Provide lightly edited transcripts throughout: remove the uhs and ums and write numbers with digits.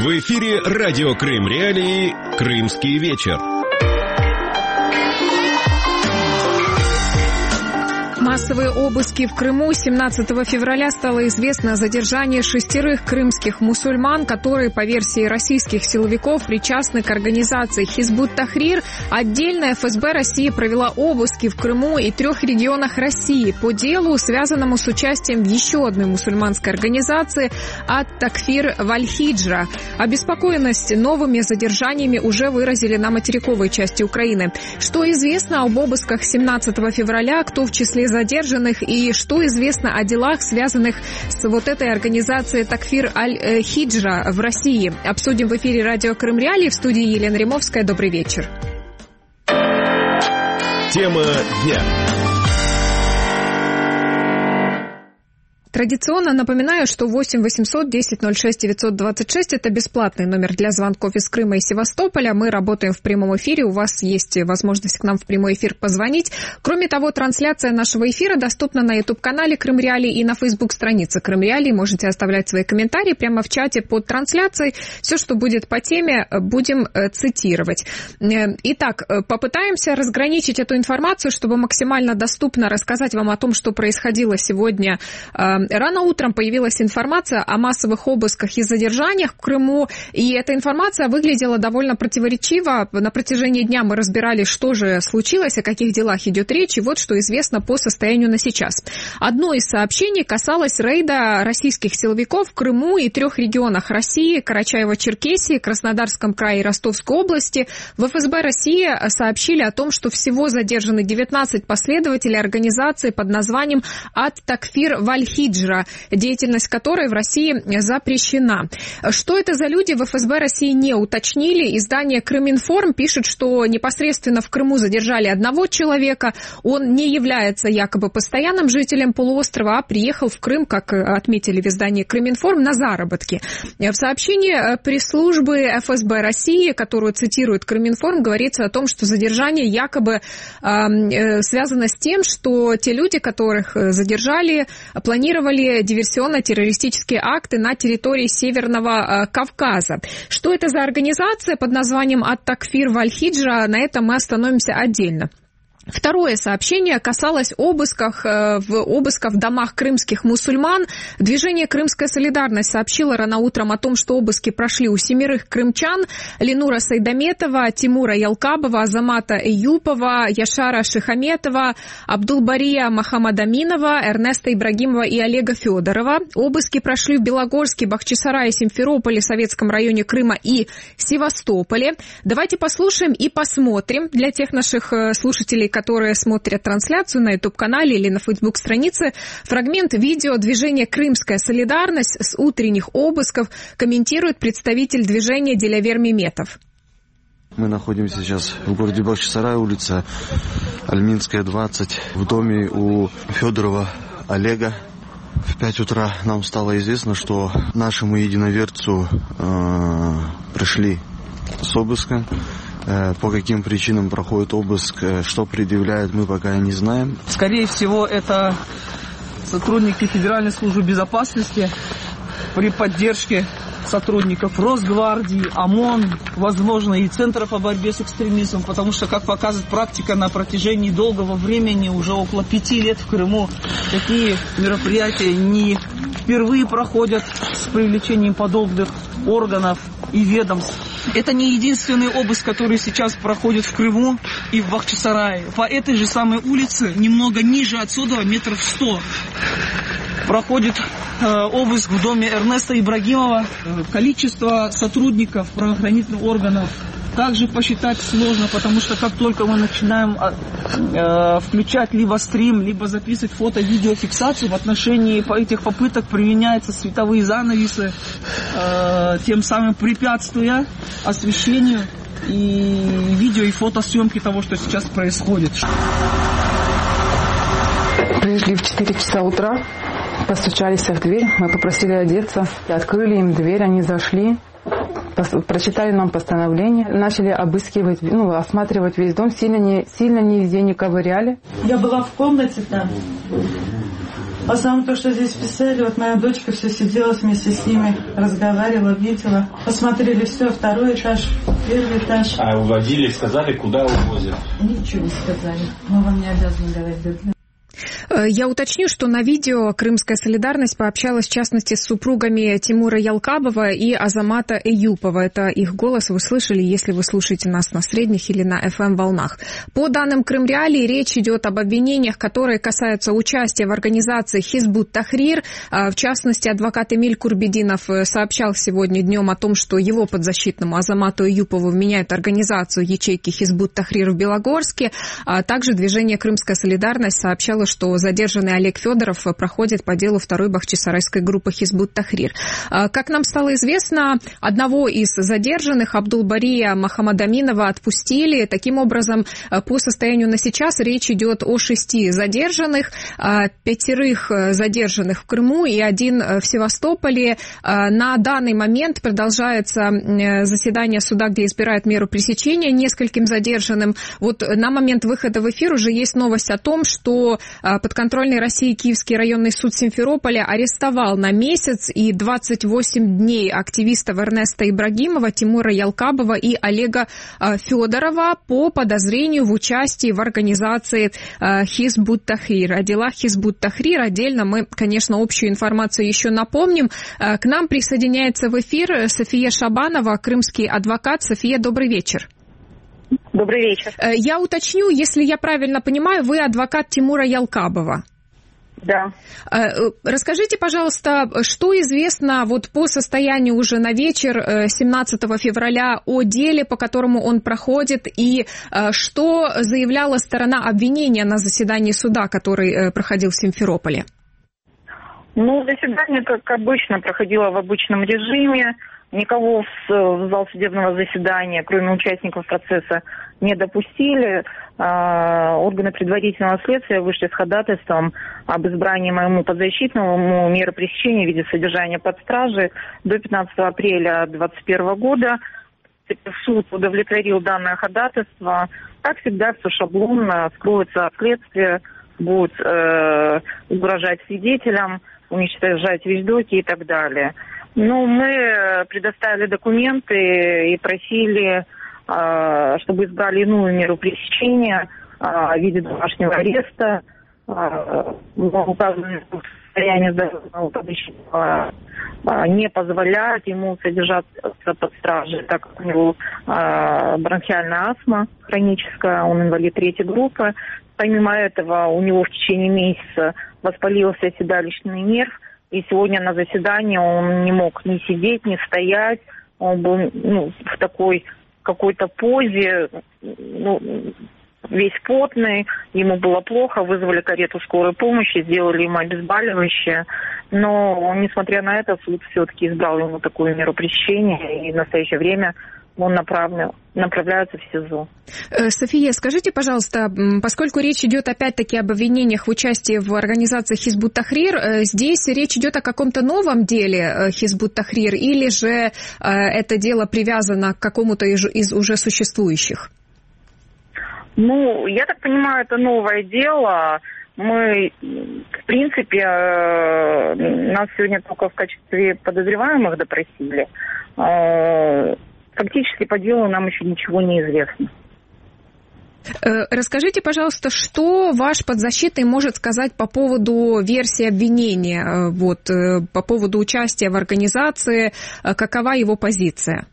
В эфире радио Крым Реалии «Крымский вечер». Массовые обыски в Крыму. 17 февраля стало известно о задержании 6 крымских мусульман, которые, по версии российских силовиков, причастны к организации «Хизбут-Тахрир». Отдельно ФСБ России провела обыски в Крыму и 3 регионах России по делу, связанному с участием в еще одной мусульманской организации «Ат-Такфир Валь-Хиджра». Обеспокоенность новыми задержаниями уже выразили на материковой части Украины. Что известно об обысках 17 февраля, кто в числе задержанных и что известно о делах, связанных с вот этой организацией «Такфир Аль-Хиджра» в России. Обсудим в эфире радио Крым Реалии. В студии Елена Римовская. Добрый вечер. Тема дня. Традиционно напоминаю, что 8 800 10 06 926 – это бесплатный номер для звонков из Крыма и Севастополя. Мы работаем в прямом эфире, у вас есть возможность к нам в прямой эфир позвонить. Кроме того, трансляция нашего эфира доступна на YouTube-канале Крым Реалии и на Facebook-странице Крым Реалии. Можете оставлять свои комментарии прямо в чате под трансляцией. Все, что будет по теме, будем цитировать. Итак, попытаемся разграничить эту информацию, чтобы максимально доступно рассказать вам о том, что происходило сегодня. Рано утром появилась информация о массовых обысках и задержаниях в Крыму, и эта информация выглядела довольно противоречиво. На протяжении дня мы разбирали, что же случилось, о каких делах идет речь, и вот что известно по состоянию на сейчас. Одно из сообщений касалось рейда российских силовиков в Крыму и 3 регионах России: Карачаево-Черкесии, Краснодарском крае и Ростовской области. В ФСБ России сообщили о том, что всего задержаны 19 последователей организации под названием «Ат-Такфир Валь-Хиджра», деятельность которой в России запрещена. Что это за люди, в ФСБ России не уточнили. Издание «Крыминформ» пишет, что непосредственно в Крыму задержали 1 человека. Он не является якобы постоянным жителем полуострова, а приехал в Крым, как отметили в издании «Крыминформ», на заработки. В сообщении пресс-службы ФСБ России, которую цитирует «Крыминформ», говорится о том, что задержание якобы связано с тем, что те люди, которых задержали, планировали диверсионно-террористические акты на территории Северного Кавказа. Что это за организация под названием «Ат-Такфир Валь-Хиджра», на этом мы остановимся отдельно. Второе сообщение касалось обысков в домах крымских мусульман. Движение «Крымская солидарность» сообщило рано утром о том, что обыски прошли у 7 крымчан: Ленура Сайдаметова, Тимура Ялкабова, Азамата Эюпова, Яшара Шихаметова, Абдулбария Махамадаминова, Эрнеста Ибрагимова и Олега Федорова. Обыски прошли в Белогорске, Бахчисарае, Симферополе, Советском районе Крыма и Севастополе. Давайте послушаем и посмотрим для тех наших слушателей, которые смотрят трансляцию на YouTube-канале или на Facebook-странице, фрагмент видео движения «Крымская солидарность» с утренних обысков, комментирует представитель движения Дилявер Меметов. Мы находимся сейчас в городе Бахчисарай, улица Альминская, 20, в доме у Федорова Олега. В 5 утра нам стало известно, что нашему единоверцу пришли с обыска. По каким причинам проходит обыск, что предъявляют, мы пока не знаем. Скорее всего, это сотрудники Федеральной службы безопасности при поддержке сотрудников Росгвардии, ОМОН, возможно, и Центра по борьбе с экстремизмом, потому что, как показывает практика, на протяжении долгого времени, уже около 5 лет в Крыму, такие мероприятия не впервые проходят с привлечением подобных органов и ведомств. Это не единственный обыск, который сейчас проходит в Крыму и в Бахчисарае. По этой же самой улице, немного ниже отсюда, 100 метров, проходит обыск в доме Эрнеста Ибрагимова. Количество сотрудников правоохранительных органов также посчитать сложно, потому что как только мы начинаем включать либо стрим, либо записывать фото-видеофиксацию, в отношении этих попыток применяются световые занавесы, тем самым препятствуя освещению и видео и фотосъемки того, что сейчас происходит. Пришли в 4 часа утра, постучались в дверь, мы попросили одеться, открыли им дверь, они зашли. прочитали нам постановление, начали обыскивать, осматривать весь дом, сильно нигде не ковыряли. Я была в комнате там. А самое то, что здесь писали, вот моя дочка все сидела вместе с ними, разговаривала, видела. Посмотрели все, 2-й этаж, 1-й этаж. А уводили, сказали, куда увозят? Ничего не сказали. Мы вам не обязаны говорить. Я уточню, что на видео «Крымская солидарность» пообщалась, в частности, с супругами Тимура Ялкабова и Азамата Эюпова. Это их голос вы слышали, если вы слушаете нас на средних или на FM-волнах. По данным Крым Реалии, речь идет об обвинениях, которые касаются участия в организации Хизбут Тахрир. В частности, адвокат Эмиль Курбединов сообщал сегодня днем о том, что его подзащитному Азамату Эюпову вменяют организацию ячейки Хизбут Тахрир в Белогорске. Также движение «Крымская солидарность» сообщало, что задержанный Олег Федоров проходит по делу 2-й бахчисарайской группы Хизбут Тахрир. Как нам стало известно, одного из задержанных, Абдулбария Махамадаминова, отпустили. Таким образом, по состоянию на сейчас речь идет о 6 задержанных, 5 задержанных в Крыму и 1 в Севастополе. На данный момент продолжается заседание суда, где избирают меру пресечения нескольким задержанным. Вот на момент выхода в эфир уже есть новость о том, что подконтрольный России Киевский районный суд Симферополя арестовал на месяц и 28 дней активистов Эрнеста Ибрагимова, Тимура Ялкабова и Олега Федорова по подозрению в участии в организации Хизбут Тахрир. О делах Хизбут Тахрир отдельно мы, конечно, общую информацию еще напомним. К нам присоединяется в эфир София Шабанова, крымский адвокат. София, добрый вечер. Добрый вечер. Я уточню, если я правильно понимаю, вы адвокат Тимура Ялкабова. Да. Расскажите, пожалуйста, что известно вот по состоянию уже на вечер 17 февраля о деле, по которому он проходит, и что заявляла сторона обвинения на заседании суда, который проходил в Симферополе? Заседание, как обычно, проходило в обычном режиме. Никого в зал судебного заседания, кроме участников процесса, не допустили. Органы предварительного следствия вышли с ходатайством об избрании моему подзащитному меры пресечения в виде содержания под стражей до 15 апреля 2021 года. Суд удовлетворил данное ходатайство. Как всегда, все шаблонно, скроется от следствия, будет угрожать свидетелям, уничтожать вещдоки и так далее. Мы предоставили документы и просили, чтобы избрали иную меру пресечения в виде домашнего ареста. Указанное состояние здоровья подзащитного не позволяет ему содержаться под стражей, так как у него бронхиальная астма хроническая, он инвалид 3-й группы. Помимо этого, у него в течение месяца воспалился седалищный нерв. И сегодня на заседании он не мог ни сидеть, ни стоять. Он был в такой какой-то позе, весь потный. Ему было плохо, вызвали карету скорой помощи, сделали ему обезболивающее. Но, несмотря на это, суд все-таки избрал ему такую меру пресечения. И в настоящее время он направляется в СИЗО. София, скажите, пожалуйста, поскольку речь идет опять-таки об обвинениях в участии в организации Хизбут Тахрир, здесь речь идет о каком-то новом деле Хизбут Тахрир или же это дело привязано к какому-то из уже существующих? Я так понимаю, это новое дело. Мы, в принципе, нас сегодня только в качестве подозреваемых допросили. Фактически по делу нам еще ничего не известно. Расскажите, пожалуйста, что ваш подзащитный может сказать по поводу версии обвинения, по поводу участия в организации, какова его позиция?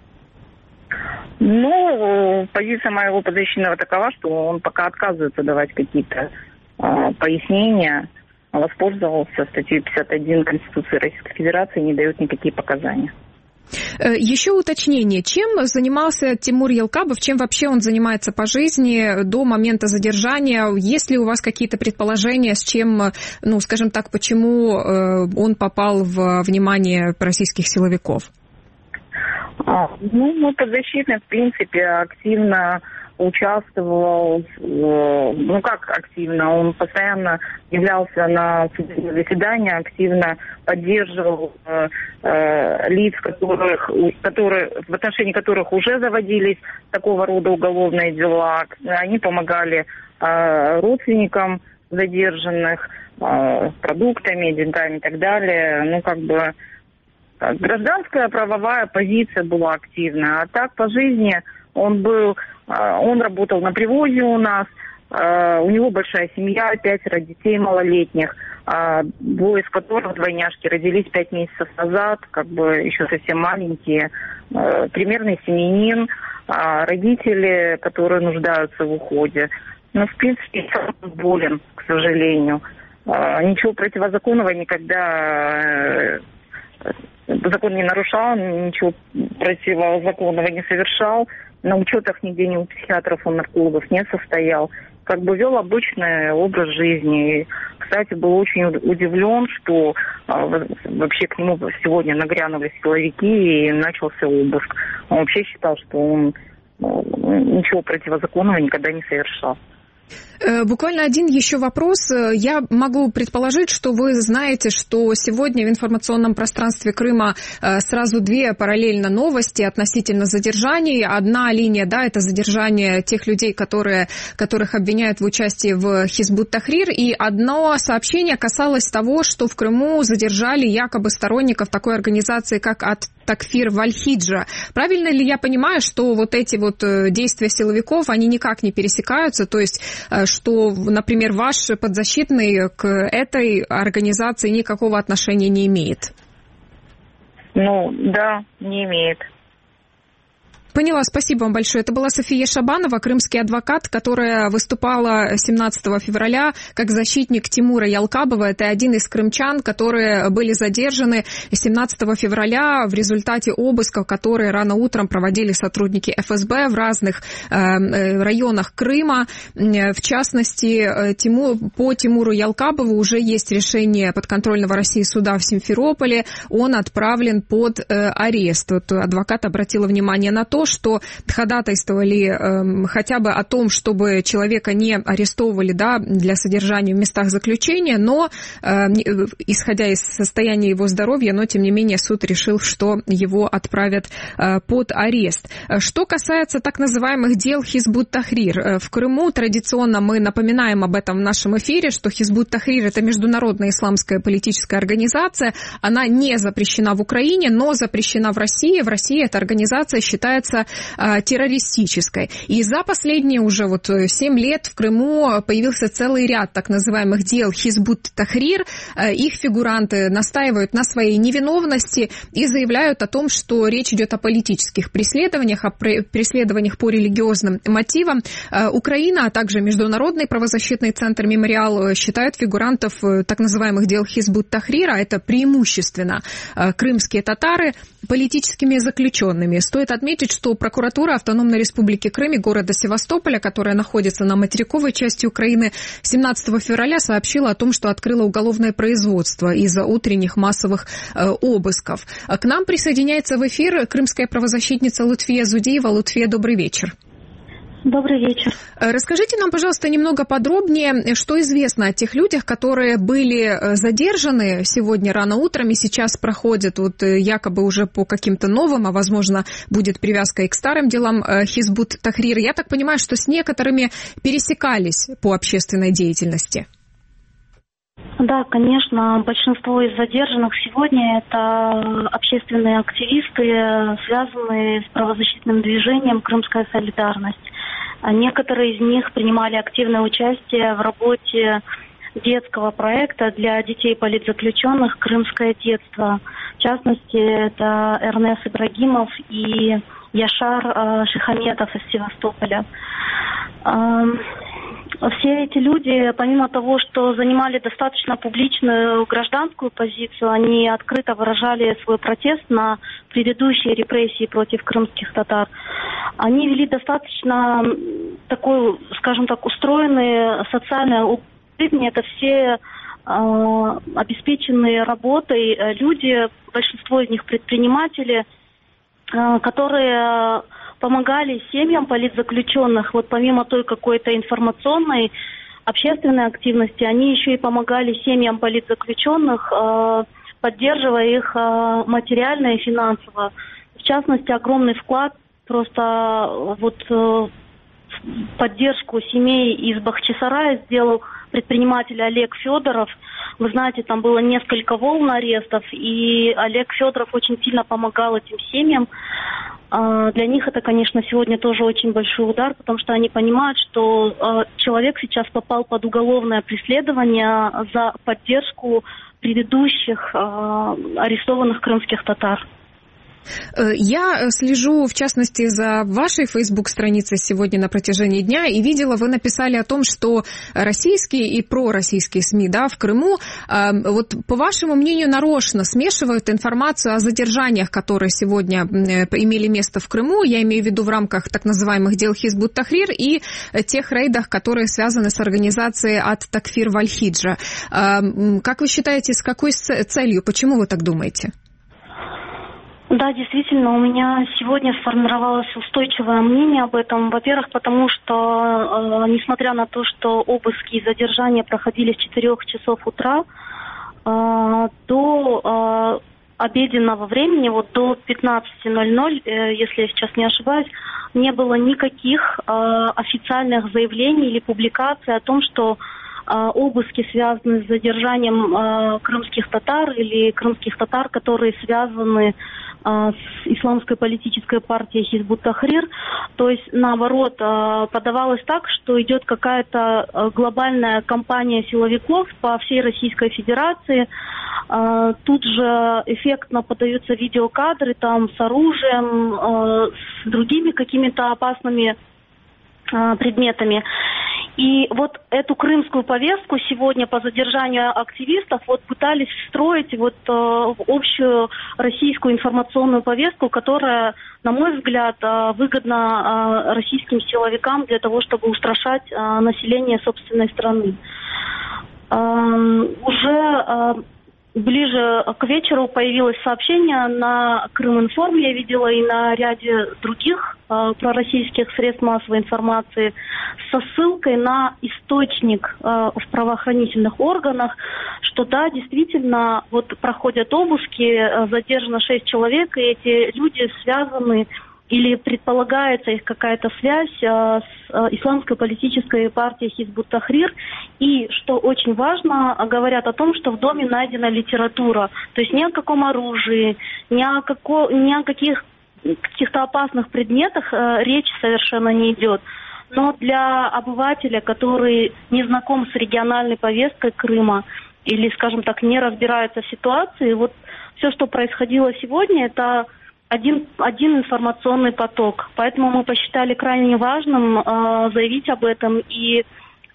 Позиция моего подзащитного такова, что он пока отказывается давать какие-то пояснения, воспользовался статьей 51 Конституции Российской Федерации и не дает никакие показания. Еще уточнение. Чем занимался Тимур Ялкабов, чем вообще он занимается по жизни до момента задержания? Есть ли у вас какие-то предположения, с чем, почему он попал в внимание российских силовиков? Мой подзащитный, в принципе, активно участвовал, ну как активно, он постоянно являлся на заседания, активно поддерживал лиц, в отношении которых уже заводились такого рода уголовные дела. Они помогали родственникам задержанных продуктами, деньгами и так далее. Ну, как бы гражданская правовая позиция была активна. А так по жизни он работал на привозе у нас. У него большая семья, 5 детей малолетних, 2 из которых двойняшки родились 5 месяцев назад, как бы еще совсем маленькие. Примерный семьянин, родители, которые нуждаются в уходе. Но, в принципе, он болен, к сожалению. Ничего противозаконного никогда закон не нарушал, ничего противозаконного не совершал. На учетах нигде ни у психиатров, у наркологов не состоял. Как бы вел обычный образ жизни. И, кстати, был очень удивлен, что вообще к нему сегодня нагрянули силовики и начался обыск. Он вообще считал, что он ничего противозаконного никогда не совершал. Буквально один еще вопрос. Я могу предположить, что вы знаете, что сегодня в информационном пространстве Крыма сразу 2 параллельно новости относительно задержаний. Одна линия, да, это задержание тех людей, которых обвиняют в участии в Хизбут-Тахрир, и одно сообщение касалось того, что в Крыму задержали якобы сторонников такой организации, как Ат-Такфир Валь-Хиджа. Правильно ли я понимаю, что вот эти вот действия силовиков, они никак не пересекаются, то есть что, например, ваш подзащитный к этой организации никакого отношения не имеет? Ну, да, не имеет. Поняла, спасибо вам большое. Это была София Шабанова, крымский адвокат, которая выступала 17 февраля как защитник Тимура Ялкабова. Это один из крымчан, которые были задержаны 17 февраля в результате обысков, которые рано утром проводили сотрудники ФСБ в разных районах Крыма. В частности, по Тимуру Ялкабову уже есть решение подконтрольного России суда в Симферополе. Он отправлен под арест. Вот адвокат обратила внимание на то, что ходатайствовали хотя бы о том, чтобы человека не арестовывали, да, для содержания в местах заключения, но исходя из состояния его здоровья, но тем не менее суд решил, что его отправят под арест. Что касается так называемых дел Хизбут-Тахрир, в Крыму традиционно мы напоминаем об этом в нашем эфире, что Хизбут-Тахрир — это международная исламская политическая организация, она не запрещена в Украине, но запрещена в России. В России эта организация считается террористической. И за последние уже 7 лет в Крыму появился целый ряд так называемых дел Хизбут-Тахрир. Их фигуранты настаивают на своей невиновности и заявляют о том, что речь идет о политических преследованиях, о преследованиях по религиозным мотивам. Украина, а также Международный правозащитный центр «Мемориал» считают фигурантов так называемых дел Хизбут-Тахрир, а это преимущественно крымские татары, политическими заключенными. Стоит отметить, что прокуратура Автономной Республики Крым и города Севастополя, которая находится на материковой части Украины, 17 февраля сообщила о том, что открыла уголовное производство из-за утренних массовых обысков. К нам присоединяется в эфир крымская правозащитница Лутфия Зудиева. Лутфия, добрый вечер. Добрый вечер. Расскажите нам, пожалуйста, немного подробнее, что известно о тех людях, которые были задержаны сегодня рано утром и сейчас проходят якобы уже по каким-то новым, а возможно будет привязка и к старым делам Хизбут-Тахрир. Я так понимаю, что с некоторыми пересекались по общественной деятельности. Да, конечно, большинство из задержанных сегодня это общественные активисты, связанные с правозащитным движением «Крымская солидарность». Некоторые из них принимали активное участие в работе детского проекта для детей политзаключенных «Крымское детство». В частности, это Эрнес Ибрагимов и Яшар Шихаметов из Севастополя. Все эти люди, помимо того, что занимали достаточно публичную гражданскую позицию, они открыто выражали свой протест на предыдущие репрессии против крымских татар. Они вели достаточно такой, скажем так, устроенный социальный жизнь. Это все обеспеченные работой люди, большинство из них предприниматели, которые помогали семьям политзаключенных, вот помимо той какой-то информационной, общественной активности, они еще и помогали семьям политзаключенных, поддерживая их материально и финансово. В частности, огромный вклад просто вот в поддержку семей из Бахчисарая сделал предприниматель Олег Федоров. Вы знаете, там было несколько волн арестов, и Олег Федоров очень сильно помогал этим семьям. Для них это, конечно, сегодня тоже очень большой удар, потому что они понимают, что человек сейчас попал под уголовное преследование за поддержку предыдущих арестованных крымских татар. Я слежу, в частности, за вашей Facebook-страницей сегодня на протяжении дня, и видела, вы написали о том, что российские и пророссийские СМИ, да, в Крыму, вот по вашему мнению, нарочно смешивают информацию о задержаниях, которые сегодня имели место в Крыму, я имею в виду в рамках так называемых дел Хизб ут-Тахрир и тех рейдах, которые связаны с организацией Ат-Такфир Валь-Хиджа. Как вы считаете, с какой целью, почему вы так думаете? Да, действительно, у меня сегодня сформировалось устойчивое мнение об этом. Во-первых, потому что, несмотря на то, что обыски и задержания проходили с 4 часов утра до обеденного времени, вот до 15:00, если я сейчас не ошибаюсь, не было никаких официальных заявлений или публикаций о том, что обыски связаны с задержанием крымских татар или крымских татар, которые связаны с исламской политической партией Хизб ут-Тахрир. То есть, наоборот, подавалось так, что идет какая-то глобальная кампания силовиков по всей Российской Федерации. Тут же эффектно подаются видеокадры там с оружием, с другими какими-то опасными предметами. И вот эту крымскую повестку сегодня по задержанию активистов вот пытались встроить вот в общую российскую информационную повестку, которая, на мой взгляд, выгодна российским силовикам для того, чтобы устрашать население собственной страны. Уже ближе к вечеру появилось сообщение на Крыминформ, я видела и на ряде других пророссийских средств массовой информации, со ссылкой на источник в правоохранительных органах, что да, действительно, вот проходят обыски, задержано 6 человек, и эти люди связаны или предполагается их какая-то связь с исламской политической партией Хизб ут-Тахрир. И, что очень важно, говорят о том, что в доме найдена литература. То есть ни о каком оружии, ни о каких-то опасных предметах речь совершенно не идет. Но для обывателя, который не знаком с региональной повесткой Крыма или, скажем так, не разбирается в ситуации, вот все, что происходило сегодня, это один информационный поток. Поэтому мы посчитали крайне важным заявить об этом и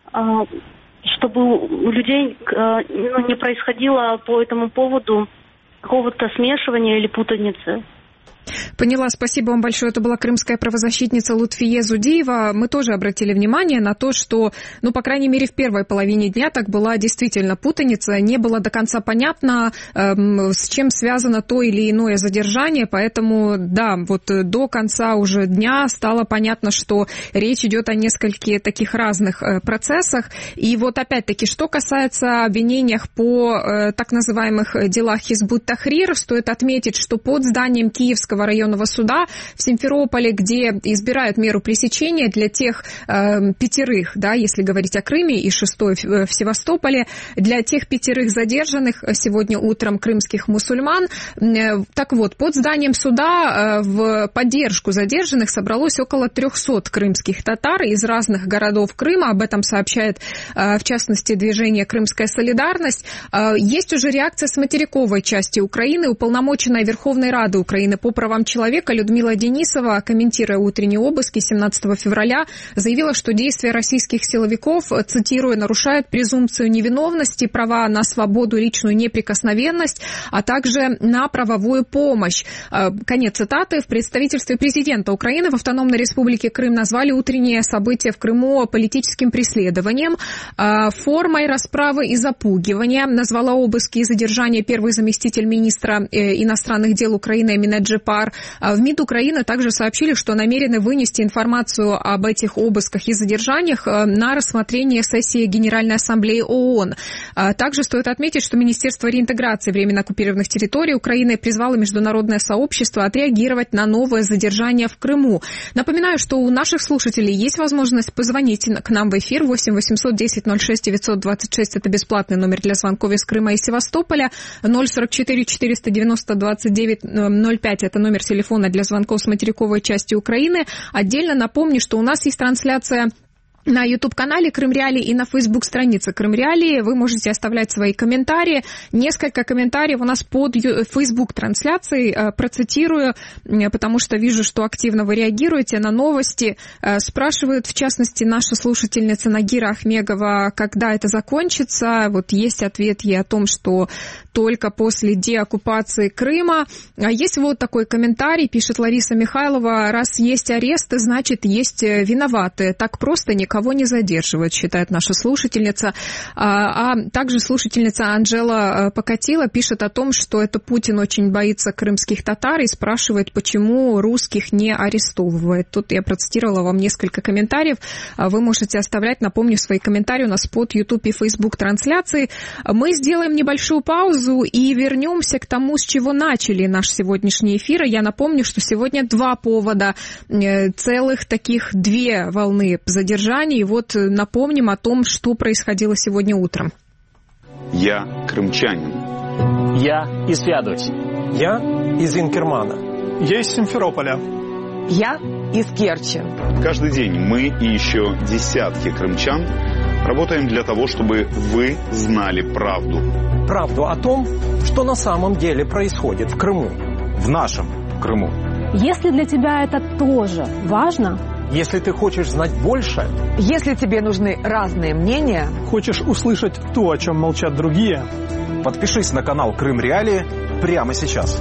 чтобы у людей не происходило по этому поводу какого-то смешивания или путаницы. Поняла, спасибо вам большое. Это была крымская правозащитница Лутфие Зудиева. Мы тоже обратили внимание на то, что, по крайней мере, в первой половине дня так была действительно путаница. Не было до конца понятно, с чем связано то или иное задержание. Поэтому, да, вот до конца уже дня стало понятно, что речь идет о нескольких таких разных процессах. И вот опять-таки, что касается обвинений по так называемых делах Хизб ут-Тахрир, стоит отметить, что под зданием Киевского районного суда в Симферополе, где избирают меру пресечения для тех 5, да, если говорить о Крыме, и 6 в Севастополе, для тех 5 задержанных сегодня утром крымских мусульман. Так вот, под зданием суда в поддержку задержанных собралось около 300 крымских татар из разных городов Крыма. Об этом сообщает, в частности, движение «Крымская солидарность». Есть уже реакция с материковой части Украины. Уполномоченная Верховной Рады Украины по правам человека Людмила Денисова, комментируя утренние обыски 17 февраля, заявила, что действия российских силовиков, цитирую, нарушают презумпцию невиновности, права на свободу, личную неприкосновенность, а также на правовую помощь. Конец цитаты. В представительстве президента Украины в Автономной Республике Крым назвали утренние события в Крыму политическим преследованием, формой расправы и запугивания. Назвала обыски и задержания первый заместитель министра иностранных дел Украины Эминет Джепар. ФАР. В МИД Украины также сообщили, что намерены вынести информацию об этих обысках и задержаниях на рассмотрение сессии Генеральной Ассамблеи ООН. Также стоит отметить, что Министерство реинтеграции временно оккупированных территорий Украины призвало международное сообщество отреагировать на новое задержание в Крыму. Напоминаю, что у наших слушателей есть возможность позвонить к нам в эфир 8 800 10 06 926. Это бесплатный номер для звонков из Крыма и Севастополя. 044 490 29 05. Это номер телефона для звонков с материковой части Украины. Отдельно напомню, что у нас есть трансляция на YouTube-канале Крым Реалии и на Facebook-странице Крым Реалии. Вы можете оставлять свои комментарии. Несколько комментариев у нас под Facebook-трансляцией. Процитирую, потому что вижу, что активно вы реагируете на новости. Спрашивают, в частности, наша слушательница Нагира Ахмегова, когда это закончится. Вот есть ответ ей о том, что только после деоккупации Крыма. Есть вот такой комментарий, пишет Лариса Михайлова. Раз есть аресты, значит, есть виноватые. Так просто никого не задерживают, считает наша слушательница. А также слушательница Анжела Покатила пишет о том, что это Путин очень боится крымских татар и спрашивает, почему русских не арестовывает. Тут я процитировала вам несколько комментариев. Вы можете оставлять, напомню, свои комментарии у нас под YouTube и Facebook трансляции. Мы сделаем небольшую паузу и вернемся к тому, с чего начали наш сегодняшний эфир. Я напомню, что сегодня два повода, целых таких две волны задержаний. И вот напомним о том, что происходило сегодня утром. Я крымчанин. Я из Феодосии. Я из Инкермана. Я из Симферополя. Я из Керчи. Каждый день мы и еще десятки крымчан работаем для того, чтобы вы знали правду. Правду о том, что на самом деле происходит в Крыму. В нашем Крыму. Если для тебя это тоже важно... Если ты хочешь знать больше... Если тебе нужны разные мнения... Хочешь услышать то, о чем молчат другие... Подпишись на канал Крым Реалии прямо сейчас.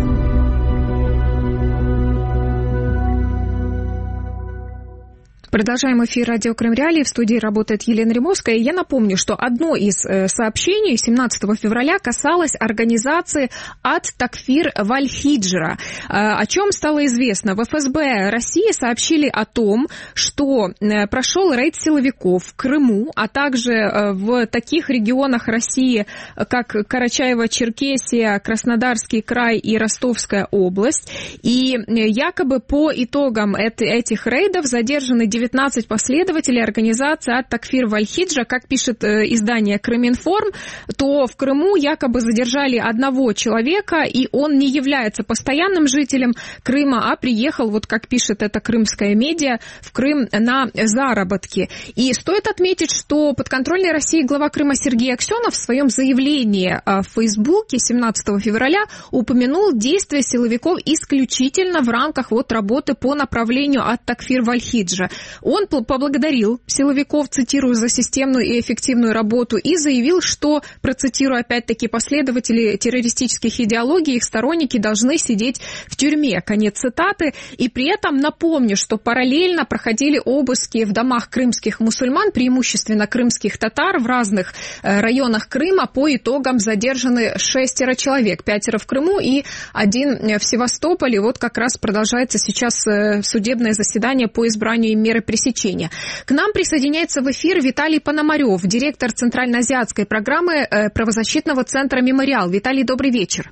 Продолжаем эфир радио Крым Реалии. В студии работает Елена Римовская. И я напомню, что одно из сообщений 17 февраля касалось организации Ат-Такфир Валь-Хиджра. О чем стало известно? В ФСБ России сообщили о том, что прошел рейд силовиков в Крыму, а также в таких регионах России, как Карачаево-Черкесия, Краснодарский край и Ростовская область. И якобы по итогам этих рейдов задержаны 19 последователей организации Ат-Такфир Валь-Хиджра. Как пишет издание Крыминформ, то в Крыму якобы задержали одного человека, и он не является постоянным жителем Крыма, а приехал, вот как пишет это крымская медиа, в Крым на заработки. И стоит отметить, что подконтрольный России глава Крыма Сергей Аксенов в своем заявлении в Фейсбуке 17 февраля упомянул действия силовиков исключительно в рамках вот работы по направлению Ат-Такфир Валь-Хиджра. Он поблагодарил силовиков, цитирую, за системную и эффективную работу и заявил, что, процитирую опять-таки, последователи террористических идеологий, их сторонники должны сидеть в тюрьме. Конец цитаты. И при этом напомню, что параллельно проходили обыски в домах крымских мусульман, преимущественно крымских татар, в разных районах Крыма. По итогам задержаны 6 человек, 5 в Крыму и 1 в Севастополе. Вот как раз продолжается сейчас судебное заседание по избранию меры пресечения. К нам присоединяется в эфир Виталий Пономарев, директор Центральноазиатской программы правозащитного центра «Мемориал». Виталий, добрый вечер.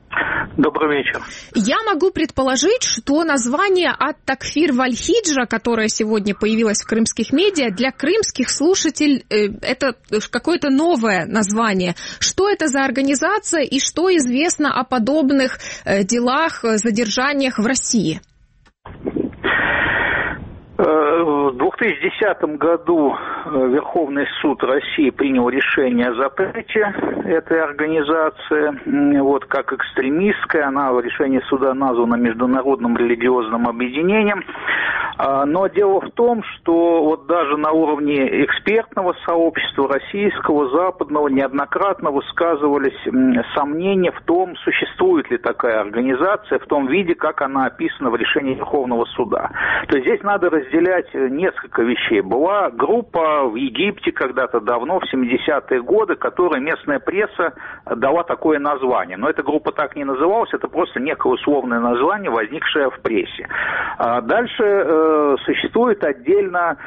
Добрый вечер. Я могу предположить, что название Ат-Такфир Валь-Хиджра, которое сегодня появилось в крымских медиа, для крымских слушателей это какое-то новое название. Что это за организация и что известно о подобных делах, задержаниях в России? В 2010 году Верховный суд России принял решение о запрете этой организации, вот, как экстремистская. Она в решении суда названа Международным религиозным объединением. Но дело в том, что вот даже на уровне экспертного сообщества российского, западного неоднократно высказывались сомнения в том, существует ли такая организация в том виде, как она описана в решении Верховного суда. То есть здесь надо разделить разделять несколько вещей. Была группа в Египте когда-то давно, в 70-е годы, которой местная пресса дала такое название. Но эта группа так не называлась, это просто некое условное название, возникшее в прессе. Дальше существует отдельно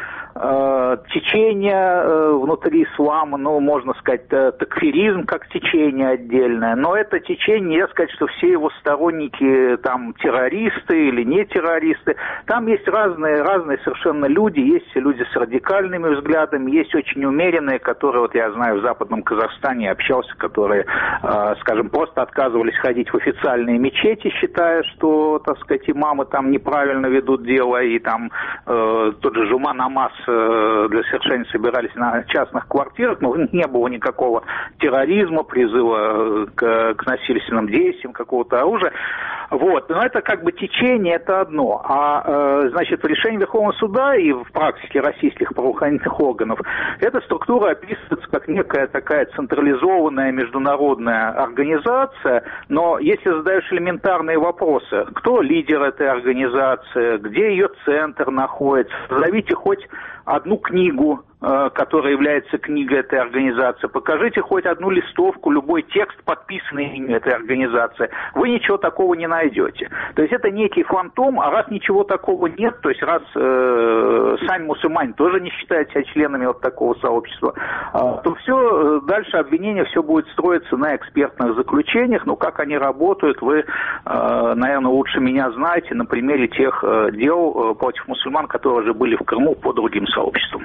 течение внутри ислама, ну, можно сказать, такфиризм как течение отдельное, но это течение, нельзя сказать, что все его сторонники там террористы или не террористы. Там есть разные совершенно люди, есть люди с радикальными взглядами, есть очень умеренные, которые, вот я знаю, в Западном Казахстане общался, которые, скажем, просто отказывались ходить в официальные мечети, считая, что, так сказать, имамы там неправильно ведут дело, и там тот же Жума намаз для совершения собирались на частных квартирах, но не было никакого терроризма, призыва к насильственным действиям, какого-то оружия. Вот. Но это как бы течение, это одно. Значит, в решении Верховного суда и в практике российских правоохранительных органов эта структура описывается как некая такая централизованная международная организация, но если задаешь элементарные вопросы, кто лидер этой организации, где ее центр находится, назовите хоть одну книгу, которая является книгой этой организации, покажите хоть одну листовку, любой текст, подписанный имя этой организации, вы ничего такого не найдете. То есть это некий фантом, а раз ничего такого нет, то есть раз сами мусульмане тоже не считают себя членами вот такого сообщества, то все, дальше обвинение все будет строиться на экспертных заключениях, но как они работают, вы, наверное, лучше меня знаете на примере тех дел против мусульман, которые уже были в Крыму по другим сообществам.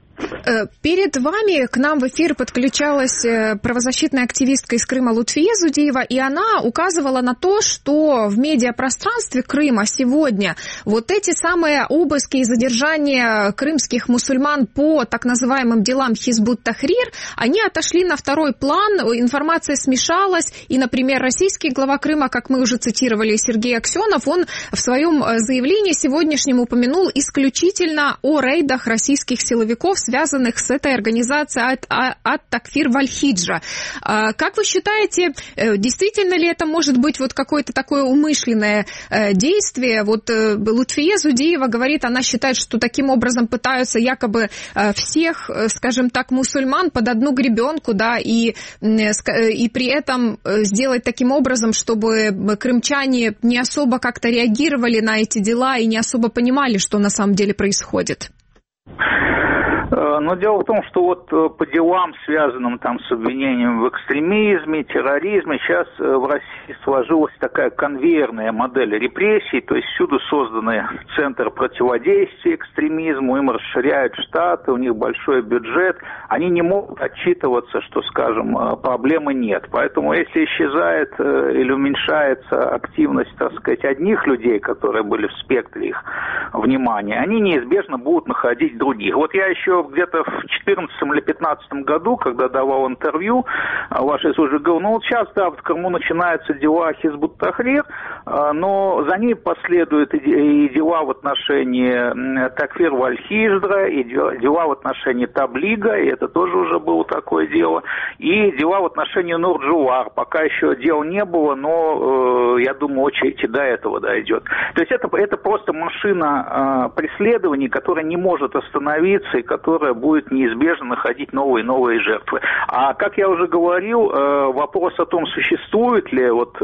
Перед вами к нам в эфир подключалась правозащитная активистка из Крыма Лутфие Зудиева, и она указывала на то, что в медиапространстве Крыма сегодня вот эти самые обыски и задержания крымских мусульман по так называемым делам Хизбут-Тахрир, они отошли на второй план, информация смешалась, и, например, российский глава Крыма, как мы уже цитировали, Сергей Аксенов, он в своем заявлении сегодняшнем упомянул исключительно о рейдах российских силовиков, связанных с этой организацией Ат-Такфир Валь-Хиджа. Как вы считаете, действительно ли это может быть вот какое-то такое умышленное действие? Вот Лутфие Зудиева говорит, она считает, что таким образом пытаются якобы всех, скажем так, мусульман под одну гребенку, да, и при этом сделать таким образом, чтобы крымчане не особо как-то реагировали на эти дела и не особо понимали, что на самом деле происходит. Но дело в том, что вот по делам, связанным там с обвинением в экстремизме, терроризме, сейчас в России сложилась такая конвейерная модель репрессий, то есть всюду созданы центры противодействия экстремизму, им расширяют штаты, у них большой бюджет, они не могут отчитываться, что, скажем, проблемы нет. Поэтому если исчезает или уменьшается активность, так сказать, одних людей, которые были в спектре их внимания, они неизбежно будут находить других. Вот я еще где-то в 2014 или 2015 году, когда давал интервью вашей службе, говорил, ну вот сейчас, да, в Крыму начинаются дела Хизбут-Тахрир, но за ней последуют и дела в отношении Такфир Валь-Хиджа, и дела в отношении Таблига, и это тоже уже было такое дело, и дела в отношении Нур-Джуар. Пока еще дел не было, но я думаю, очередь и до этого дойдет. То есть это просто машина преследований, которая не может остановиться и которая будет неизбежно находить новые и новые жертвы. А как я уже говорил, вопрос о том, существует ли вот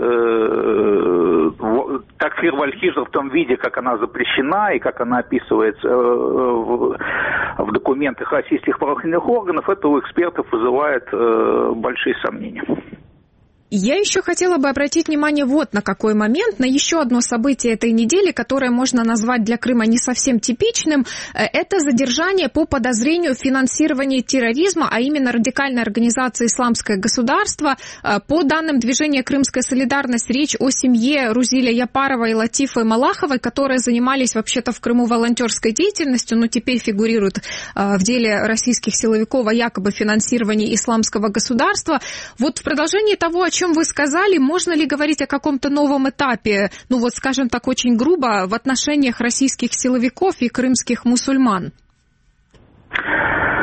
Такфир Валь-Хиджа в том виде, как она запрещена и как она описывается в документах российских правоохранительных органов, это у экспертов вызывает большие сомнения. Я еще хотела бы обратить внимание вот на какой момент, на еще одно событие этой недели, которое можно назвать для Крыма не совсем типичным. Это задержание по подозрению в финансировании терроризма, а именно радикальной организации «Исламское государство». По данным движения «Крымская солидарность», речь о семье Рузиля Япарова и Латифы Малаховой, которые занимались вообще-то в Крыму волонтерской деятельностью, но теперь фигурируют в деле российских силовиков о якобы финансировании «Исламского государства». Вот в продолжении того, о чем вы сказали, можно ли говорить о каком-то новом этапе, ну вот скажем так очень грубо, в отношениях российских силовиков и крымских мусульман?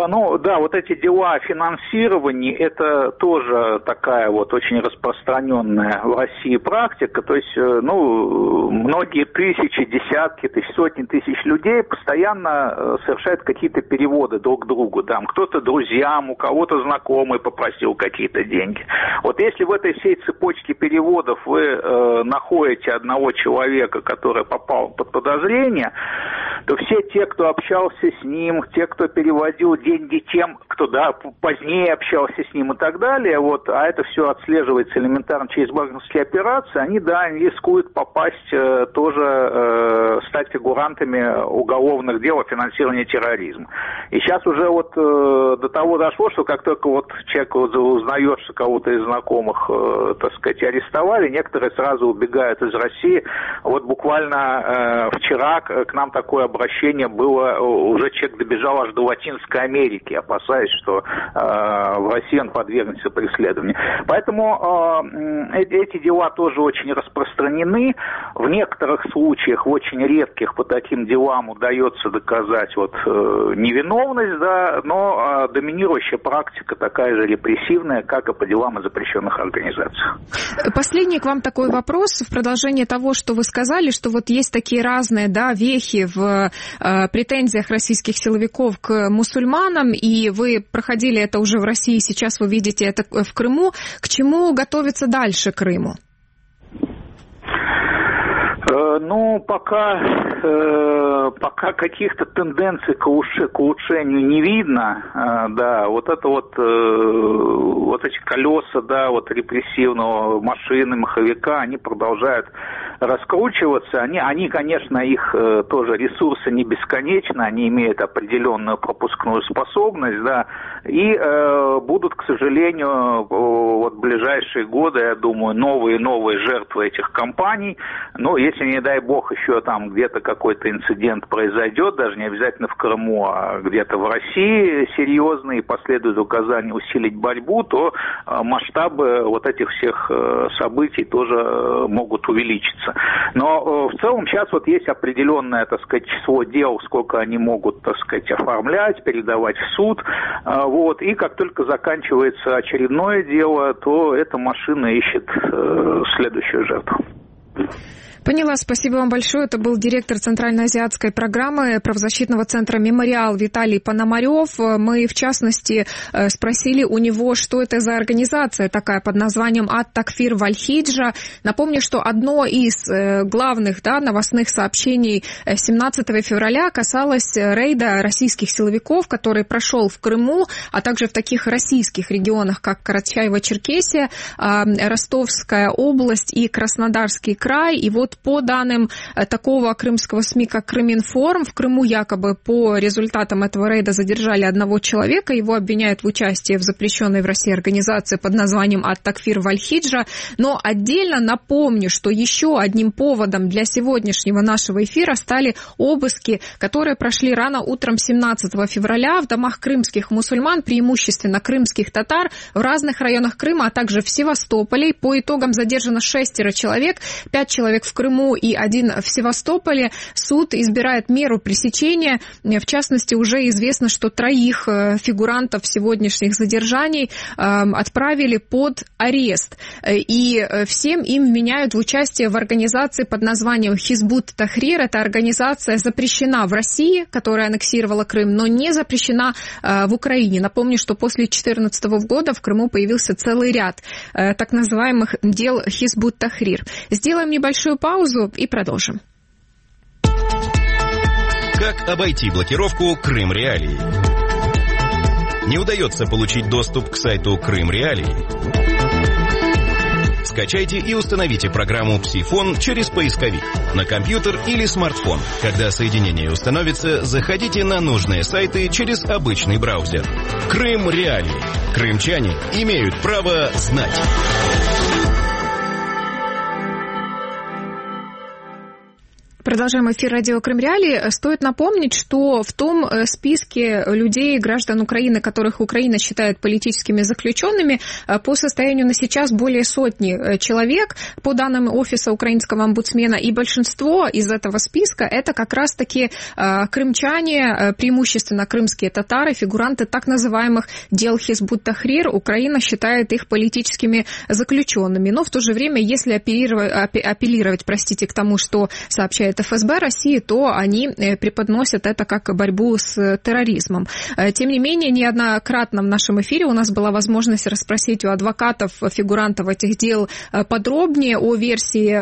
Ну, да, вот эти дела о финансировании, это тоже такая вот очень распространенная в России практика. То есть, многие тысячи, десятки тысяч, сотни тысяч людей постоянно совершают какие-то переводы друг к другу. Там кто-то друзьям, у кого-то знакомый попросил какие-то деньги. Вот если в этой всей цепочке переводов вы находите одного человека, который попал под подозрение, то все те, кто общался с ним, те, кто переводил деньги тем, кто позднее общался с ним и так далее, а это все отслеживается элементарно через банковские операции, они рискуют попасть тоже, стать фигурантами уголовных дел о финансировании терроризма. И сейчас уже до того дошло, что как только человек узнает, что кого-то из знакомых, арестовали, некоторые сразу убегают из России. Вот буквально вчера к нам такое обращение было, уже человек добежал аж до Латинской Америки, опасаясь, что в России он подвергнется преследованию. Поэтому эти дела тоже очень распространены. В некоторых случаях, в очень редких, по таким делам удается доказать невиновность, но доминирующая практика такая же репрессивная, как и по делам о запрещенных организациях. Последний к вам такой вопрос в продолжение того, что вы сказали, что есть такие разные вехи в претензиях российских силовиков к мусульманам, и вы проходили это уже в России, сейчас вы видите это в Крыму. К чему готовится дальше Крыму? Пока каких-то тенденций к улучшению не видно. Эти колеса, репрессивного машины, маховика, они продолжают раскручиваться. Они, конечно, их тоже ресурсы не бесконечны, они имеют определенную пропускную способность, и будут, к сожалению, в ближайшие годы, я думаю, новые и новые жертвы этих кампаний. Если, не дай бог, еще там где-то какой-то инцидент произойдет, даже не обязательно в Крыму, а где-то в России серьезный, и последует указание усилить борьбу, то масштабы этих всех событий тоже могут увеличиться. Но в целом сейчас есть определенное, число дел, сколько они могут, оформлять, передавать в суд. И как только заканчивается очередное дело, то эта машина ищет следующую жертву. Поняла, спасибо вам большое. Это был директор Центральноазиатской программы правозащитного центра «Мемориал» Виталий Пономарев. Мы, в частности, спросили у него, что это за организация такая под названием «Ат-Такфир Валь-Хиджа». Напомню, что одно из главных новостных сообщений 17 февраля касалось рейда российских силовиков, который прошел в Крыму, а также в таких российских регионах, как Карачаево-Черкесия, Ростовская область и Краснодарский край. И по данным такого крымского СМИ, как Крыминформ, в Крыму якобы по результатам этого рейда задержали одного человека. Его обвиняют в участии в запрещенной в России организации под названием «Ат-Такфир Валь-Хиджа». Но отдельно напомню, что еще одним поводом для сегодняшнего нашего эфира стали обыски, которые прошли рано утром 17 февраля в домах крымских мусульман, преимущественно крымских татар, в разных районах Крыма, а также в Севастополе. По итогам задержано 6 человек, 5 человек в Крыму и 1 в Севастополе. Суд избирает меру пресечения. В частности, уже известно, что 3 фигурантов сегодняшних задержаний отправили под арест. И всем им вменяют в участие в организации под названием «Хизбут Тахрир». Эта организация запрещена в России, которая аннексировала Крым, но не запрещена в Украине. Напомню, что после 2014 года в Крыму появился целый ряд так называемых дел «Хизбут Тахрир». Сделаем небольшую паузу и продолжим. Как обойти блокировку Крым Реалии? Не удается получить доступ к сайту Крым Реалии? Скачайте и установите программу «Псифон» через поисковик на компьютер или смартфон. Когда соединение установится, заходите на нужные сайты через обычный браузер. Крым Реалии. Крымчане имеют право знать. Продолжаем эфир радио Крым Реалии. Стоит напомнить, что в том списке людей, граждан Украины, которых Украина считает политическими заключенными, по состоянию на сейчас более сотни человек, по данным Офиса украинского омбудсмена, и большинство из этого списка это как раз-таки крымчане, преимущественно крымские татары, фигуранты так называемых дел Хизбут Тахрир. Украина считает их политическими заключенными. Но в то же время, если апеллировать, к тому, что сообщает ФСБ России, то они преподносят это как борьбу с терроризмом. Тем не менее, неоднократно в нашем эфире у нас была возможность расспросить у адвокатов, фигурантов этих дел подробнее о версии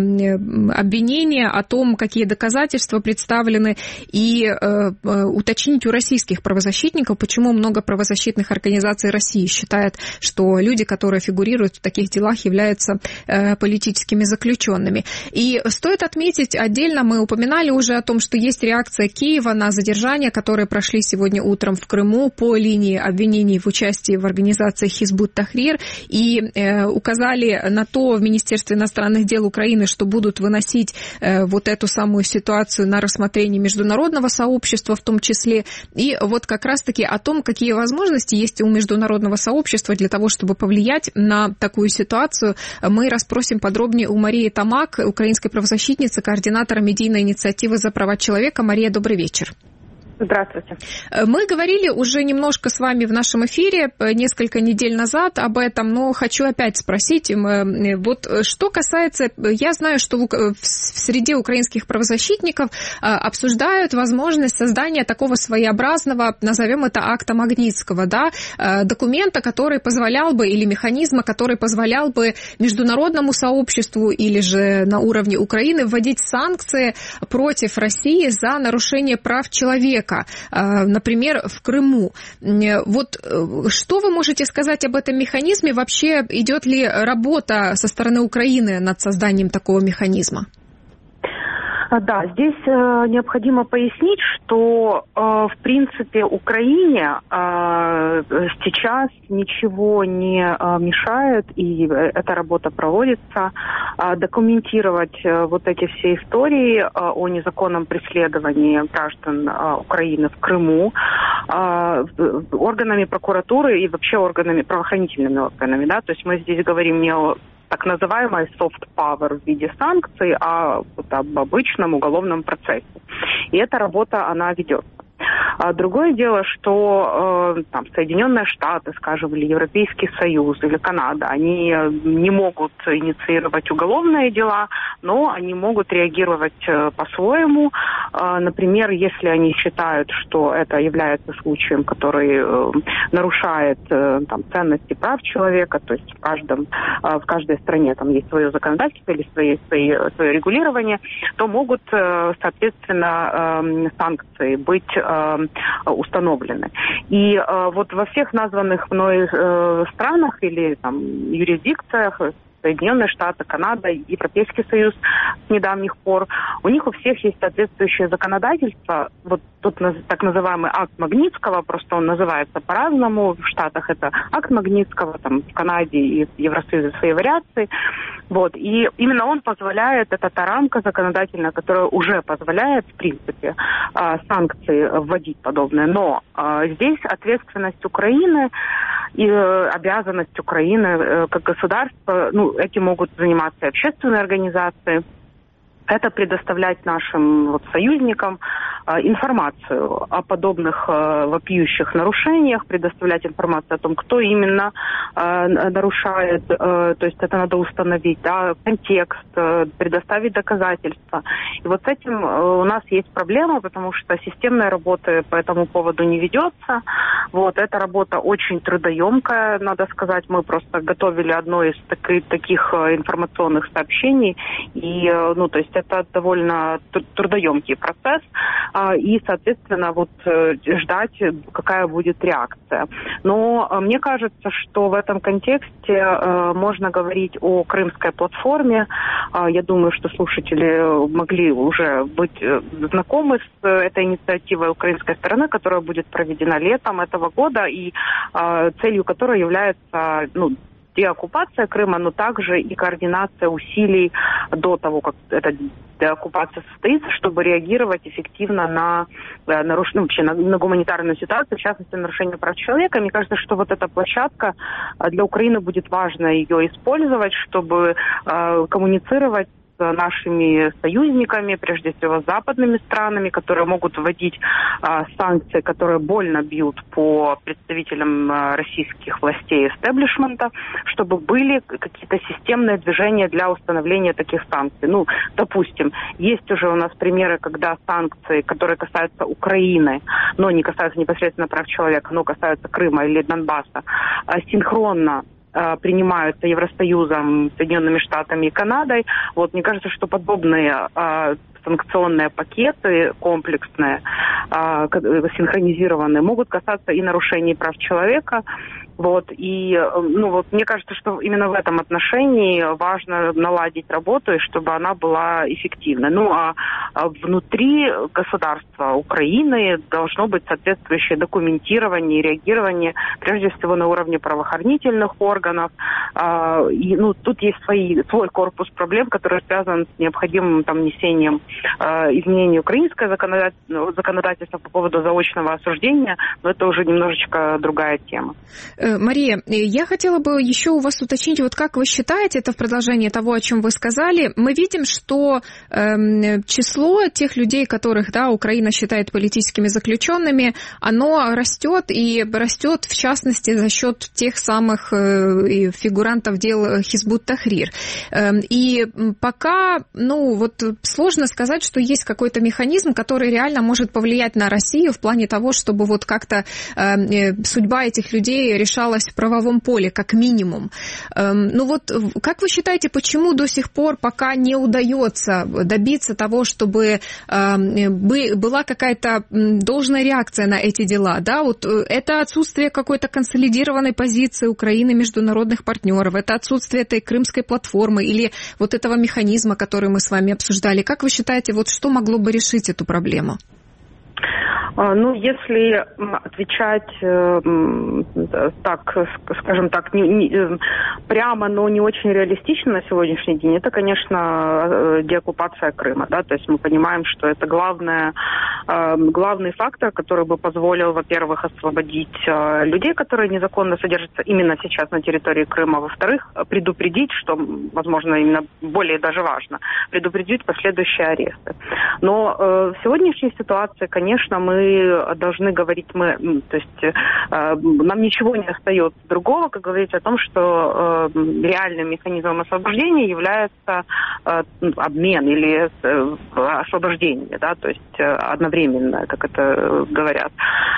обвинения, о том, какие доказательства представлены, и уточнить у российских правозащитников, почему много правозащитных организаций России считает, что люди, которые фигурируют в таких делах, являются политическими заключенными. И стоит отметить, отдельно мы упоминали уже о том, что есть реакция Киева на задержания, которые прошли сегодня утром в Крыму по линии обвинений в участии в организации Хизбут Тахрир, и указали на то в Министерстве иностранных дел Украины, что будут выносить вот эту самую ситуацию на рассмотрение международного сообщества в том числе. И вот как раз-таки о том, какие возможности есть у международного сообщества для того, чтобы повлиять на такую ситуацию, мы расспросим подробнее у Марии Тамак, украинской правозащитницы, координатора медийной инициативы «За права человека». Мария, добрый вечер. Здравствуйте. Мы говорили уже немножко с вами в нашем эфире несколько недель назад об этом, но хочу опять спросить. Вот что касается... Я знаю, что в среде украинских правозащитников обсуждают возможность создания такого своеобразного, назовем это, акта Магнитского, да, документа, который позволял бы, или механизма, который позволял бы международному сообществу или же на уровне Украины вводить санкции против России за нарушение прав человека. Например, в Крыму. Вот что вы можете сказать об этом механизме? Вообще идет ли работа со стороны Украины над созданием такого механизма? Да, здесь необходимо пояснить, что, в принципе, Украине сейчас ничего не мешает, и эта работа проводится, документировать вот эти все истории о незаконном преследовании граждан Украины в Крыму органами прокуратуры и вообще правоохранительными органами, да, то есть мы здесь говорим не о так называемой soft power в виде санкций, а вот об обычном уголовном процессе. И эта работа, она ведется. А другое дело, что там Соединенные Штаты, скажем, или Европейский Союз, или Канада, они не могут инициировать уголовные дела, но они могут реагировать по-своему. Например, если они считают, что это является случаем, который нарушает там, ценности прав человека, то есть в каждой стране там есть свое законодательство или свое регулирование, то могут, соответственно, санкции быть установлены. И вот во всех названных мной странах или там юрисдикциях, Соединенные Штаты, Канада, Европейский Союз с недавних пор, у них у всех есть соответствующее законодательство. Вот тот так называемый акт Магнитского, просто он называется по-разному. В Штатах это акт Магнитского, там, в Канаде и в Евросоюзе свои вариации. Вот. И именно он позволяет, это та рамка законодательная, которая уже позволяет, в принципе, санкции вводить подобные. Но здесь ответственность Украины и обязанность Украины как государства, этим могут заниматься общественные организации, это предоставлять нашим союзникам информацию о подобных вопиющих нарушениях, предоставлять информацию о том, кто именно нарушает, то есть это надо установить, да, контекст, предоставить доказательства. И вот с этим у нас есть проблема, потому что системной работы по этому поводу не ведется. Вот, эта работа очень трудоемкая, надо сказать. Мы просто готовили одно из таких информационных сообщений, и, то есть это довольно трудоемкий процесс, и, соответственно, ждать, какая будет реакция. Но мне кажется, что в этом контексте можно говорить о Крымской платформе. Я думаю, что слушатели могли уже быть знакомы с этой инициативой украинской стороны, которая будет проведена летом этого года, и целью которой является деоккупация Крыма, но также и координация усилий до того, как эта деоккупация состоится, чтобы реагировать эффективно на гуманитарную ситуацию, в частности, нарушение прав человека. Мне кажется, что вот эта площадка для Украины будет важно ее использовать, чтобы коммуницировать с нашими союзниками, прежде всего с западными странами, которые могут вводить санкции, которые больно бьют по представителям российских властей и эстеблишмента, чтобы были какие-то системные движения для установления таких санкций. Ну, допустим, есть уже у нас примеры, когда санкции, которые касаются Украины, но не касаются непосредственно прав человека, но касаются Крыма или Донбасса, синхронно принимаются Евросоюзом, Соединенными Штатами и Канадой. Вот, мне кажется, что подобные санкционные пакеты комплексные, синхронизированные, могут касаться и нарушений прав человека. Вот, и, мне кажется, что именно в этом отношении важно наладить работу, и чтобы она была эффективной. А внутри государства Украины должно быть соответствующее документирование и реагирование, прежде всего, на уровне правоохранительных органов. Тут есть свой корпус проблем, который связан с необходимым внесением изменений украинского законодательства по поводу заочного осуждения, но это уже немножечко другая тема. Мария, я хотела бы еще у вас уточнить, вот как вы считаете, это в продолжение того, о чем вы сказали, мы видим, что число тех людей, которых Украина считает политическими заключенными, оно растет, и растет в частности за счет тех самых фигурантов дел Хизбут Тахрир. И пока, сложно сказать, что есть какой-то механизм, который реально может повлиять на Россию в плане того, чтобы вот как-то судьба этих людей решалась в правовом поле, как минимум. Как вы считаете, почему до сих пор пока не удается добиться того, чтобы была какая-то должная реакция на эти дела? Да? Вот это отсутствие какой-то консолидированной позиции Украины, международных партнеров, это отсутствие этой крымской платформы или вот этого механизма, который мы с вами обсуждали. Как вы считаете, вот что могло бы решить эту проблему? Если отвечать скажем так, прямо, но не очень реалистично на сегодняшний день, это, конечно, деоккупация Крыма. Да? То есть мы понимаем, что это главный фактор, который бы позволил, во-первых, освободить людей, которые незаконно содержатся именно сейчас на территории Крыма, во-вторых, предупредить, что, возможно, именно более даже важно, предупредить последующие аресты. Но в сегодняшней ситуации, конечно, мы должны говорить, нам ничего не остается другого, как говорить о том, что реальным механизмом освобождения является обмен или освобождение, да, то есть одновременно, как это говорят.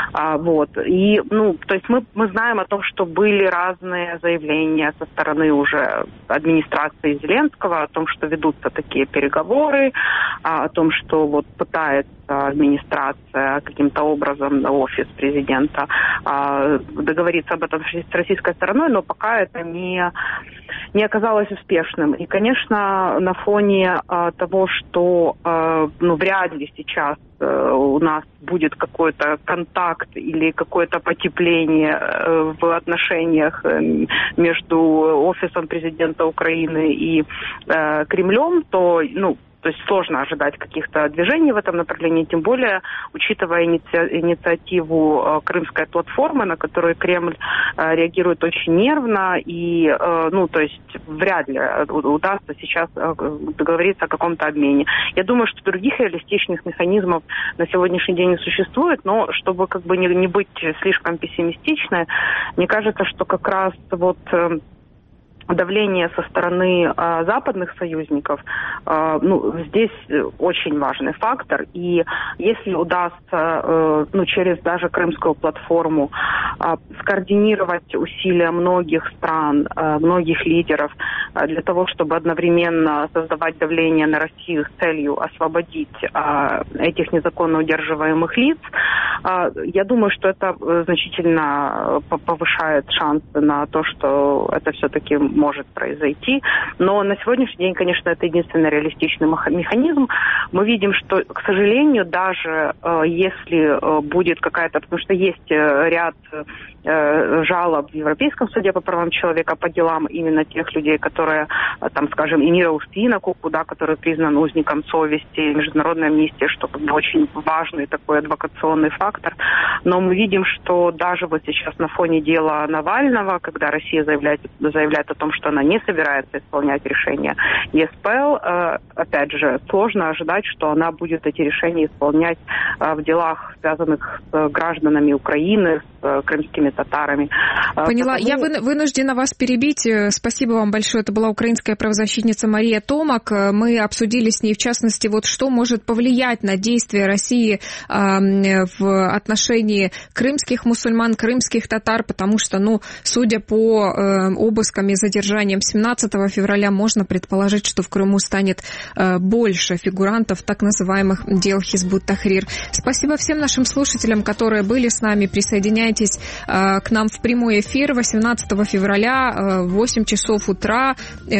И, то есть мы знаем о том, что были разные заявления со стороны уже администрации Зеленского о том, что ведутся такие переговоры, о том, что вот пытается администрация каким-то образом, офис президента, договориться об этом с российской стороной, но пока это не оказалось успешным. И, конечно, на фоне того, что вряд ли сейчас у нас будет какой-то контакт или какое-то потепление в отношениях между офисом президента Украины и Кремлем, то есть сложно ожидать каких-то движений в этом направлении, тем более учитывая инициативу Крымской платформы, на которую Кремль реагирует очень нервно, и то есть вряд ли удастся сейчас договориться о каком-то обмене. Я думаю, что других реалистичных механизмов на сегодняшний день не существует, но чтобы не быть слишком пессимистичной, мне кажется, что как раз давление со стороны западных союзников, здесь очень важный фактор. И если удастся, через даже Крымскую платформу скоординировать усилия многих стран, многих лидеров для того, чтобы одновременно создавать давление на Россию с целью освободить этих незаконно удерживаемых лиц, я думаю, что это значительно повышает шансы на то, что это все-таки может произойти. Но на сегодняшний день, конечно, это единственный реалистичный механизм. Мы видим, что, к сожалению, даже если будет какая-то... Потому что есть ряд жалоб в Европейском суде по правам человека по делам именно тех людей, которые, там, скажем, Эмира Устинаку, который признан узником совести, Международная амнистия, что как бы очень важный такой адвокационный фактор. Но мы видим, что даже вот сейчас на фоне дела Навального, когда Россия заявляет о том, что она не собирается исполнять решения ЕСПЛ, опять же, сложно ожидать, что она будет эти решения исполнять в делах, связанных с гражданами Украины, с крымскими татарами. Поняла. Я вынуждена вас перебить. Спасибо вам большое. Это была украинская правозащитница Мария Томак. Мы обсудили с ней, в частности, вот что может повлиять на действия России в отношении крымских мусульман, крымских татар, потому что, судя по обыскам и задержаниям 17 февраля, можно предположить, что в Крыму станет больше фигурантов так называемых дел Хизбут Тахрир. Спасибо всем нашим слушателям, которые были с нами. Присоединяйтесь к нам в прямой эфир 18 февраля в 9 часов утра.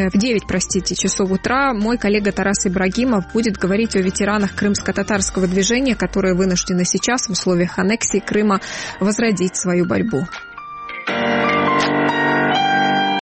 Мой коллега Тарас Ибрагимов будет говорить о ветеранах крымско-татарского движения, которые вынуждены сейчас в условиях аннексии Крыма возродить свою борьбу.